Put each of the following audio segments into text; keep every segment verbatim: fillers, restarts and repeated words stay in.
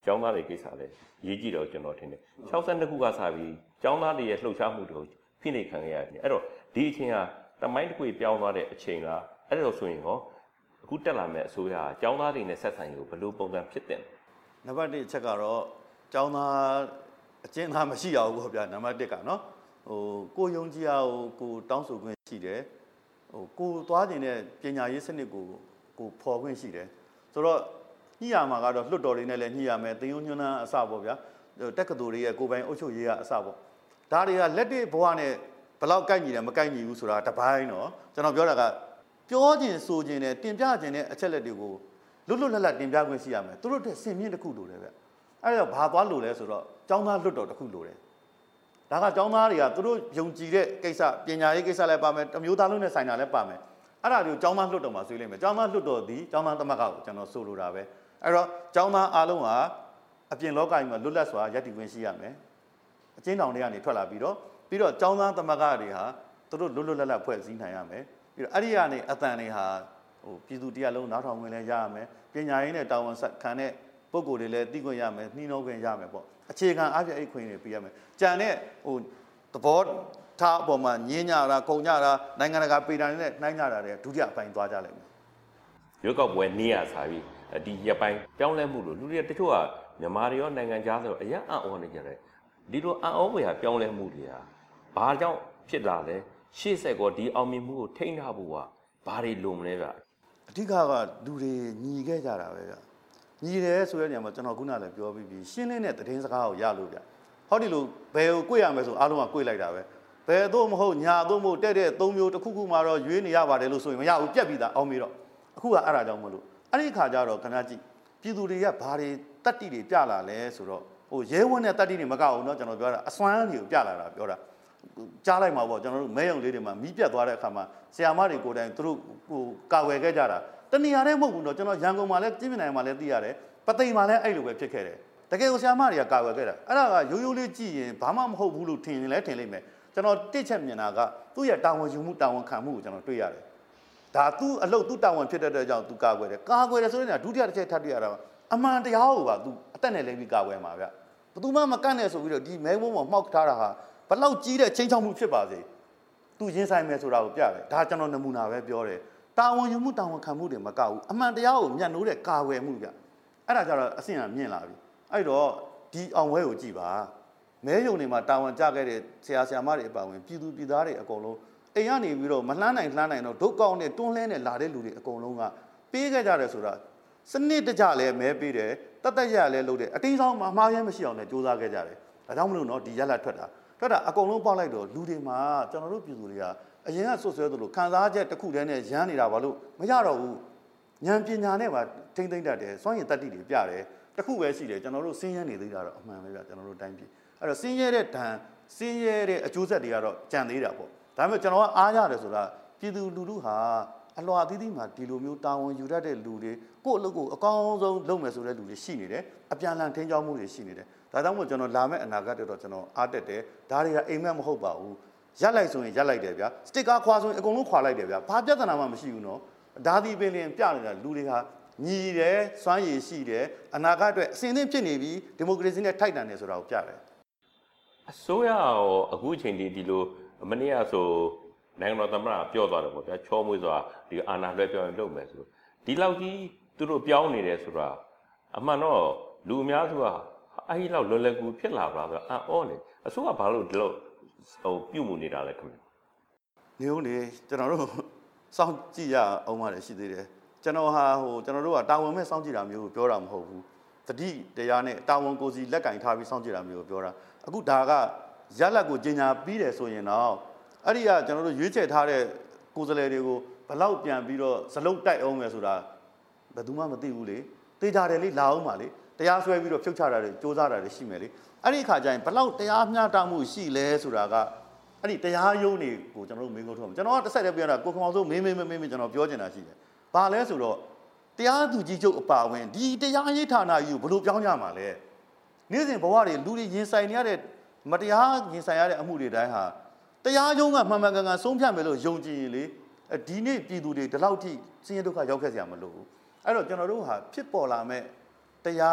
ကျောင်းသားတွေကိစ္စလည်းရေးကြည့်တော့ကျွန်တော်ထင်တယ်၆၂ခုကစပြီးကျောင်းသားတွေရဲ့လှုပ်ရှားမှုတွေကိုဖိနှိပ်ခံရရတယ်အဲ့တော့ဒီအချိန်ဟာတမိုင်းတစ်ခုပြောင်းသွားတဲ့အချိန်လားအဲ့တော့ဆိုရင်ဟောအခုတက်လာမဲ့အစိုးရကျောင်းသားတွေနဲ့ဆက်ဆံရေးကိုဘယ်လိုပုံစံဖြစ်တဲ့နံပါတ်တစ်အချက်ကတော့ကျောင်းသားအကျဉ်းသားမရှိရဘူးပေါ့ဗျာနံပါတ်တစ်ကနော်ဟိုကိုယုံကြည်အောင်ကိုတောင်းဆိုခွင့်ရှိတယ်ဟိုကိုသွားခြင်းတဲ့ပညာရေးစနစ်ကိုကိုဖော်ခွင့်ရှိတယ်ဆိုတော့ညှိရမှာကတော့လွတ်တော်တွေနဲ့လည်းညှိရမယ်တင်ယုံညွန်းနှန်းအစပေါ့ဗျာတက္ကသိုလ်တွေရဲ့ကိုပိုင်အုပ်ချုပ်ရေးကအစပေါ့ဒါတွေကလက်တွေ့ဘဝနဲ့ဘယ်လောက်ကိုက်ညီတယ်မကိုက်ညီဘူးဆိုတာတပိုင်းတော့ကျွန်တော်ပြောတာကပြောခြင်းဆိုခြင်းနဲ့တင်ပြခြင်းနဲ့အချက်လက်တွေကိုလွတ်လွတ်လပ်လပ်တင်ပြခွင့်ရှိရမယ်သူတို့တဲ့စင်မြင့်တစ်ခုလိုတယ်ဗျအဲ့တော့ဘာသွားလို့လဲဆိုတော့ကျောင်းသားလွတ်တော်တစ်ခုလိုတယ်ဒါကကျောင်းသားတွေကသူတို့ယုံကြည်တဲ့ကိစ္စပညာရေးကိစ္စလည်းပါမယ်တမျိုးသားလုံးနဲ့ဆိုင်တာလည်းပါမယ်အဲ့ဒါတွေကိုကျောင်းသားလွတ်တော်မှာဆွေးလိမ့်မယ်ကျောင်းသားလွတ်တော်ဒီကျောင်းသားသမဂ္ဂကိုကျွန်တော်ဆိုလိုတာပဲအဲ့တော့ကျောင်းသားအားလုံးဟာအပြင်လောကကြီးမှာလွတ်လပ်စွာယက်တည်ခွင့်ရှိရမယ်အကျဉ်းထောင်တွေကနေထွက်လာပြီးတော့ပြီးတော့ကျောင်းသားသမဂ္ဂတွေဟာသူတို့လွတ်လွတ်လပ်လပ်ဖွဲ့စည်းနိုင်ရမယ်ပြီးတော့အဲ့ဒီကနေအတန်တွေဟာဟိုပြည်သူတရားလုံးနားထောင်ခွင့်လည်းရရမယ်ပညာရေးနဲ့တာဝန်ခံတဲ့ပုဂ္ဂိုလ်တွေလည်းသိခွင့်ရမယ်နှီးနှောခွင့်ရမယ်ပေါ့အခြေခံအားဖြင့်အဲ့ခွင့်တွေပေးရမယ်ကြံတဲ့ဟိုသဘောထားအပေါ်မှာညင်းညတာကုံညတာနိုင်ငံတကာပေတာနဲ့နှိုင်းညတာတွေဒုတိယအပိုင်းသွားကြလိမ့်မယ်ရွေးကောက်ပွဲနေရစားပြီးဒီရပိုင်းပြောင်းလဲမှုလို့လူတွေတချို့ကမြန်မာတွေရောနိုင်ငံခြားဆိုအရင်အံ့ဩနေကြတယ်ဒီလိုအံ့ဩဖွယ်ပြောင်းလဲမှုတွေဟာဘာကြောင့်ဖြစ်လာလဲရှေ့ဆက်ကောဒီအောင်မြင်မှုကိုထိန်းထားဖို့ကဘာတွေလိုမလဲဗျအဓိကကလူတွေညီခဲ့ကြတာပဲဗျညီတယ်ဆိုတဲ့နေရာမှာကျွန်တော်ခုနလည်းပြောပြီးပြီရှင်းလင်းတဲ့သတင်းစကားကိုရလို့ဗျဟောဒီလိုဘယ်ကိုကိုရမယ်ဆိုအားလုံးကကိုလိုက်တာပဲဘယ်တော့မဟုတ်ညာတော့မဟုတ်တဲ့တဲ့သုံးမျိုးတစ်ခုခုမှတော့ရွေးနေရပါတယ်လို့ဆိုရင်မရဘူးပြက်ပြီးသားအောင်ပြီးတော့အခုကအဲ့ဒါကြောင့်မလို့အဲ့ဒီခါကျတော့ခဏကြည့်ပြည်သူတွေကဘာတွေတတ္တိတွေပြလာလဲဆိုတော့ဟိုရဲဝန်းတဲ့တတ္တိတွေမကအောင်เนาะကျွန်တော်ပြောတာအစွမ်းတွေကိုပြလာတာပြောတာကြားလိုက်မှာပေါ့ကျွန်တော်တို့မဲယုံလေးတွေမှာမီးပြတ်သွားတဲ့အခါမှာဆရာမတွေကိုယ်တိုင်သူတို့ဟိုကာဝယ်ခဲ့ကြတာတဏှာနဲ့မဟုတ်ဘူးเนาะကျွန်တော်ရန်ကုန်မှာလည်းပြည်ပြည်နိုင်မှာလည်းသိရတယ်ပသိမ်မှာလည်းအဲ့လိုပဲဖြစ်ခဲ့တယ်တကယ်ကိုဆရာမတွေကကာဝယ်ခဲ့တာအဲ့ဒါကရိုးရိုးလေးကြည့်ရင်ဘာမှမဟုတ်ဘူးလို့ထင်ရင်လည်းထင်လိမ့်မယ်ကျွန်တော်တစ်ချက်မြင်တာကသူ့ရဲ့တာဝန်ယူမှုတာဝန်ခံမှုကိုကျွန်တော်တွေ့ရတယ်ဒါသူ့အလုပ်သူ့တာဝန်ဖြစ်တဲ့အတွက်ကြောင့်သူကာကွယ်တယ်ကာကွယ်တယ်ဆိုရင်ဒုတိယတစ်ချက်ထပ်တွေ့ရတာအမှန်တရားကိုပါသူအသက်နဲ့လိမ့်ပြီးကာကွယ်မှာဗျဘယ်သူမှမကန့်နဲ့ဆိုပြီးတော့ဒီမဲဘုံမှာမှောက်ထားတာဟာဘလောက်ကြီးတဲ့ချင်းချောက်မှုဖြစ်ပါစေသူရင်ဆိုင်မယ်ဆိုတာကိုပြတယ်ဒါကျွန်တော်နမူနာပဲပြောတယ်တာဝန်ယူမှုတာဝန်ခံမှုတွေမကဘူးအမှန်တရားကိုမျက်နှိုးတဲ့ကာကွယ်မှုဗျအဲ့ဒါကြတော့အဆင့်ကမြင့်လာပြီအဲ့တော့ဒီအောင်ဝဲကိုကြည့်ပါမဲယုံတွေမှာတာဝန်ကြခဲ့တဲ့ဆရာဆရာမတွေအပါဝင်ပြည်သူပြည်သားတွေအကုန်လုံးအိမ်ကနေပြီးတော့မလှမ်းနိုင်လှမ်းနိုင်တော့ဒုက္ကောင်းနဲ့တွန်းလှဲနဲ့လာတဲ့လူတွေအကုန်လုံးကပေးခဲ့ကြတယ်ဆိုတာစနစ်တကျလည်းမဲပေးတယ်တတ်တရလည်းလုပ်တယ်အတင်းဆောင်မှာမှားရဲမရှိအောင်လည်းစူးစမ်းခဲ့ကြတယ်ဒါကြောင့်မလို့နော်ဒီရက်လက်ထွက်တာထွက်တာအကုန်လုံးပေါက်လိုက်တော့လူတွေမှာကျွန်တော်တို့ပြည်သူတွေကအရင်ကဆွဆွဲသလိုခံစားချက်တစ်ခုတည်းနဲ့ရမ်းနေတာဘာလို့မရတော့ဘူးဉာဏ်ပညာနဲ့ပါထိမ့်သိမ့်တတ်တယ်စွမ်းရည်တတ္တိတွေပြတယ်တစ်ခုပဲရှိတယ်ကျွန်တော်တို့စင်းရဲနေသေးတာတော့အမှန်ပဲဗျကျွန်တော်တို့တိုင်းပြည်အဲ့တော့စင်းရဲတဲ့ဒဏ်စင်းရဲတဲ့အကျိုးဆက်တွေကတော့ကြံသေးတာပေါ့ဒါပေမဲ့ကျွန်တော်ကအားရတယ်ဆိုတာပြည်သူလူထုဟာအလွာအသီးသီးမှာဒီလိုမျိုးတာဝန်ယူတတ်တဲ့လူတွေကိုယ့်အလုပ်ကိုအကောင်းဆုံးလုပ်မယ်ဆိုတဲ့လူတွေရှိနေတယ်အပြန်အလှန်ထိန်းချောင်းမှုတွေရှိနေတယ်ဒါကြောင့်မို့ကျွန်တော်လာမဲ့အနာဂတ်တွေတော့ကျွန်တော်အားတက်တယ်ဒါတွေကအိမ်မက်မဟုတ်ပါဘူးရက်လိုက်ဆိုရင်ရက်လိုက်တယ်ဗျာစတစ်ကာခွာဆိုရင်အကုန်လုံးခွာလိုက်တယ်ဗျာဘာပြဿနာမှမရှိဘူးနော်ဒါဒီပင်လင်ပြနေတာလူတွေဟာညီတယ်စွမ်းရည်ရှိတယ်အနာဂတ်အတွက်အစဉ်အသင့်ဖြစ်နေပြီးဒီမိုကရေစီနဲ့ထိုက်တန်တယ်ဆိုတာကိုပြတယ်အစိုးရရောအခုချိန်ဒီဒီလိုမနေ့ကဆိုနိုင်ငံတော်သမ္မတပြောသွားတယ်ပေါ့ဗျာချောမွေးစွာဒီအာဏာလွှဲပြောင်းလုပ်မယ်ဆိုဒီလောက်ကြီးသူတို့ပြောင်းနေတယ်ဆိုတာအမှန်တော့လူအများစုကအဲ့ဒီလောက်လွယ်လွယ်ကူဖြစ်လာပါတော့အော်နေအစိုးရဘာလို့ဒီလောက်ဟိုပြုတ်မှုနေတာလဲခင်ဗျနေဦးနေကျွန်တော်တို့စောင့်ကြည့်ရအောင်ပါတယ်ရှိသေးတယ်ကျွန်တော်ဟာဟိုကျွန်တော်တို့ကတာဝန်မဲ့စောင့်ကြည့်တာမျိုးကိုပြောတာမဟုတ်ဘူးတတိတရားနဲ့တာဝန်ကိုစီလက်ကင်ထားပြီးစောင့်ကြည့်တာမျိုးကိုပြောတာအခုဒါကရလက်ကိုကြီးညာပြီးတယ်ဆိုရင်တော့အဲ့ဒီကကျွန်တော်တို့ရွေးချယ်ထားတဲ့ကိုယ်စားလှယ်တွေကိုဘလောက်ပြန်ပြီးတော့ဇလုံးတိုက်အောင်မယ်ဆိုတာဘယ်သူမှမသိဘူးလေတေးကြတယ်လေလာအောင်ပါလေတရားစွဲပြီးတော့ဖြုတ်ချတာတွေစ조사တာတွေရှိမယ်လေအဲ့ဒီခါကျရင်ဘလောက်တရားမျှတမှုရှိလဲဆိုတာကအဲ့ဒီတရားရုံးတွေကိုကျွန်တော်တို့မင်းကုန်းထုတ်မှာကျွန်တော်ကတစ်ဆက်တည်းပြောတာကိုခမောင်စိုးမင်းမင်းမင်းမင်းကျွန်တော်ပြောချင်တာရှိတယ်ဘာလဲဆိုတော့တရားသူကြီးချုပ်အပါဝင်ဒီတရားရေးဌာနကြီးကိုဘယ်လိုပြောင်းကြမှာလဲနေ့စဉ်ဘဝတွေလူတွေရင်ဆိုင်နေရတဲ့မတရားရင်ဆိုင်ရတဲ့အမှုတွေတိုင်းဟာတရားရုံးကမှန်မှန်ကန်ကန်ဆုံးဖြတ်မယ်လို့ယုံကြည်ရင်လေဒီနေ့ပြည်သူတွေဒီလောက်ထိဆင်းရဲဒုက္ခရောက်ခဲ့ကြရမလို့အဲ့တော့ကျွန်တော်တို့ဟာဖြစ်ပေါ်လာမဲ့တရား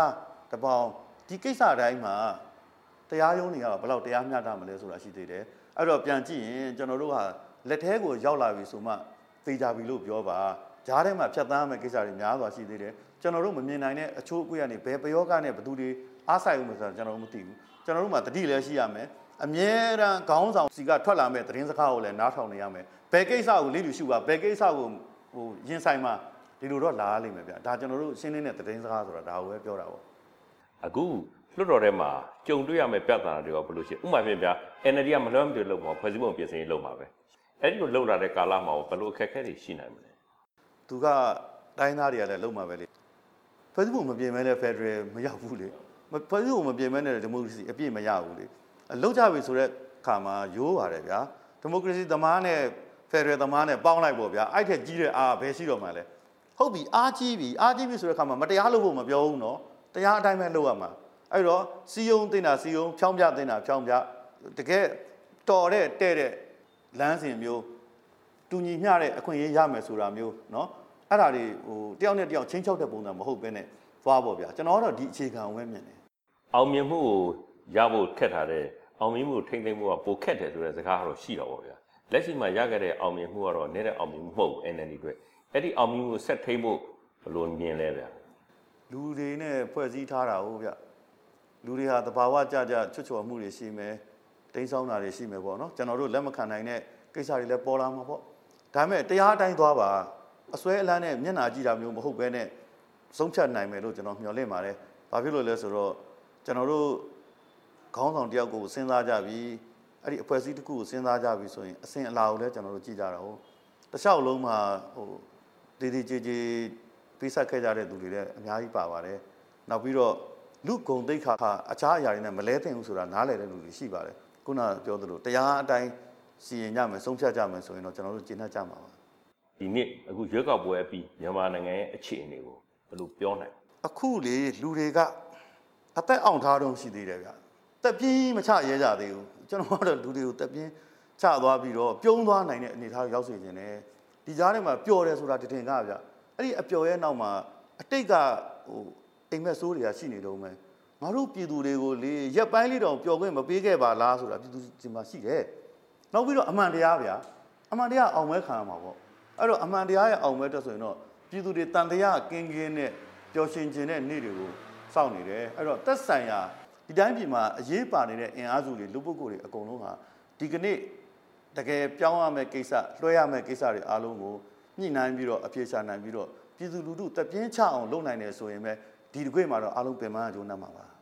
တပေါင်းဒီကိစ္စတိုင်းမှာတရားရုံးတွေကဘယ်လောက်တရားမျှတမလဲဆိုတာရှိသေးတယ်အဲ့တော့ပြန်ကြည့်ရင်ကျွန်တော်တို့ဟာလက်ထဲကိုရောက်လာပြီဆိုမှသိကြပြီလို့ပြောပါဂျားထဲမှာဖြတ်သန်းမဲ့ကိစ္စတွေများစွာရှိသေးတယ်ကျွန်တော်တို့မမြင်နိုင်တဲ့အချိုးအကွေ့ကနေဘယ်ပယောဂနဲ့ဘသူတွေအားဆိုင်ဦးမယ်ဆိုတာကျွန်တော်တို့မသိဘူးကျွန်တော်တို့မှာတတိလည်းရှိရမယ်အမြဲတမ်းခေါင်းဆောင်စီကထွက်လာမဲ့သတင်းစကားကိုလည်းနားထောင်နေရမယ်ဘယ်ကိစ္စကိုလိလူရှုပါဘယ်ကိစ္စကိုဟိုရင်ဆိုင်မှာဒီလိုတော့လာရလိမ့်မယ်ဗျဒါကျွန်တော်တို့ရှင်းနေတဲ့သတင်းစကားဆိုတာဒါကိုပဲပြောတာပေါ့အခုလွတ်တော်ထဲမှာကြုံတွေ့ရမယ့်ပြဿနာတွေရောဘယ်လိုရှိဥပမာပြင်ပြ N L D ကမလွှမ်းမသွေလို့ပေါ့ဖွဲ့စည်းပုံပြင်ဆင်ရေးလုပ်မှာပဲအဲ့ဒီလိုလုပ်လာတဲ့ကာလမှာဘယ်လိုအခက်အခဲတွေရှိနိုင်မလဲသူကတိုင်းသားတွေကလည်းလုပ်မှာပဲလေဖွဲ့စည်းပုံမပြင်မဲနဲ့ Federal မရောက်ဘူးလေဖွဲ့စည်းပုံမပြင်မဲနဲ့ဒီမိုကရေစီအပြည့်မရဘူးလေလောက်ကြပြီဆိုတဲ့ခါမှာရိုးပါတယ်ဗျာဒီမိုကရေစီသမားနဲ့ Federal သမားနဲ့ပေါင်းလိုက်ပေါ့ဗျာအဲ့ထက်ကြီးတဲ့အားဘယ်ရှိတော့မှလဲဟုတ်ပြီအားကြီးပြီအားကြီးပြီဆိုတဲ့ခါမှာမတရားလုပ်ဖို့မပြောဘူးနော်တရားအတိုင်းပဲလုပ်ရမှာအဲ့တော့စီယုံတင်တာစီယုံဖြောင်းပြတင်တာဖြောင်းပြတကယ်တော်တဲ့တဲ့တဲ့လမ်းစဉ်မျိုးတူညီမျှတဲ့အခွင့်အရေးရမယ်ဆိုတာမျိုးเนาะအဲ့ဒါတွေဟိုတယောက်နဲ့တယောက်ချင်းချောက်တဲ့ပုံစံမဟုတ်ဘဲနဲ့သွားပေါ့ဗျာကျွန်တော်ကတော့ဒီအခြေခံဝဲမြင်တယ်အောင်မြင်မှုကိုရဖို့ခက်ထားတဲ့အောင်မြင်မှုထိမ့်သိမ့်မှုကပိုခက်တယ်ဆိုတဲ့စကားကတော့ရှိတော့ပေါ့ဗျာလက်ရှိမှာရခဲ့တဲ့အောင်မြင်မှုကတော့နည်းတဲ့အောင်မြင်မှုမဟုတ်ဘူး N L D အတွက်အဲ့ဒီအောင်မြင်မှုဆက်ထိမ့်ဖို့ဘယ်လိုမြင်လဲဗျာလူတွေနဲ့ဖွဲ့စည်းထားတာဟုတ်ဗျလူတွေဟာတဘာဝကြကြချွတ်ချော်မှုတွေရှိမယ်တိမ်းဆောင်းတာတွေရှိမယ်ပေါ့နော်ကျွန်တော်တို့လက်မခံနိုင်တဲ့ကိစ္စတွေလည်းပေါ်လာမှာပေါ့ဒါပေမဲ့တရားတိုင်းသွားပါအစွဲအလန်းနဲ့မျက်နှာကြည့်တာမျိုးမဟုတ်ဘဲနဲ့ဆုံးဖြတ်နိုင်မယ်လို့ကျွန်တော်မျှော်လင့်ပါတယ်ဘာဖြစ်လို့လဲဆိုတော့ကျွန်တော်တို့ခေါင်းဆောင်တယောက်ကိုစဉ်းစားကြပြီအဲ့ဒီအဖွဲ့အစည်းတစ်ခုကိုစဉ်းစားကြပြီဆိုရင်အစဉ်အလာကိုလည်းကျွန်တော်တို့ကြည့်ကြတာဟုတ်တခြားလုံးမှာဟိုတည်တည်ကြည်ကြည်ပေးဆက်ခဲ့ကြတဲ့သူတွေလည်းအများကြီးပါပါတယ်နောက်ပြီးတော့လူဂုံတိတ်ခါအခြားအရာတွေနဲ့မလဲသင့်ဘူးဆိုတာနားလည်တဲ့လူတွေရှိပါတယ်ခုနပြောသလိုတရားအတိုင်းစီရင်ကြမယ်ဆုံးဖြတ်ကြမယ်ဆိုရင်တော့ကျွန်တော်တို့ကျေနပ်ကြမှာပါဒီနေ့အခုရွေးကောက်ပွဲပြီးမြန်မာနိုင်ငံရဲ့အခြေအနေကိုဘယ်လိုပြောနိုင်အခုလေလူတွေကအသက်အောင်ထားတော့ရှိသေးတယ်ဗျတက်ပြင်းမချရဲကြသေးဘူးကျွန်တော်ကတော့လူတွေကိုတက်ပြင်းချသွားပြီးတော့ပြုံးသွားနိုင်တဲ့အနေအထားရောက်စေခြင်းနဲ့ဒီကြားထဲမှာပျော်တယ်ဆိုတာတည်ငါဗျအဲ့ဒီအပျော်ရဲ့နောက်မှာအတိတ်ကဟိုအိမ်မက်ဆိုးတွေကရှိနေတော့မယ်ငါတို့ပြည်သူတွေကိုလေရက်ပိုင်းလေးတောင်ပျော်ခွင့်မပေးခဲ့ပါလားဆိုတာပြည်သူဒီမှာရှိတယ်နောက်ပြီးတော့အမှန်တရားဗျာအမှန်တရားအောင်မဲခံရမှာပေါ့အဲ့တော့အမှန်တရားရဲ့အောင်မဲတက်ဆိုရင်တော့ပြည်သူတွေတန်တရားကင်းကင်းနဲ့ပျော်ရွှင်ခြင်းတဲ့နေ့တွေကိုစောင့်နေတယ်အဲ့တော့သက်ဆိုင်ရာဒီတိုင်းပြည်မှာအရေးပါနေတဲ့အင်အားစုတွေလူပုဂ္ဂိုလ်တွေအကုန်လုံးဟာဒီကနေ့တကယ်ပြောင်းရမယ့်ကိစ္စလွှဲရမယ့်ကိစ္စတွေအားလုံးကိုညှိနှိုင်းပြီးတော့အပြေရှာနိုင်ပြီးတော့ပြည်သူလူထုတက်ပြင်းချအောင်လုပ်နိုင်တယ်ဆိုရင်ပဲဒီတစ်ခွေမှာတော့အားလုံးပင်ပန်းအကျိုးနပ်မှာပါ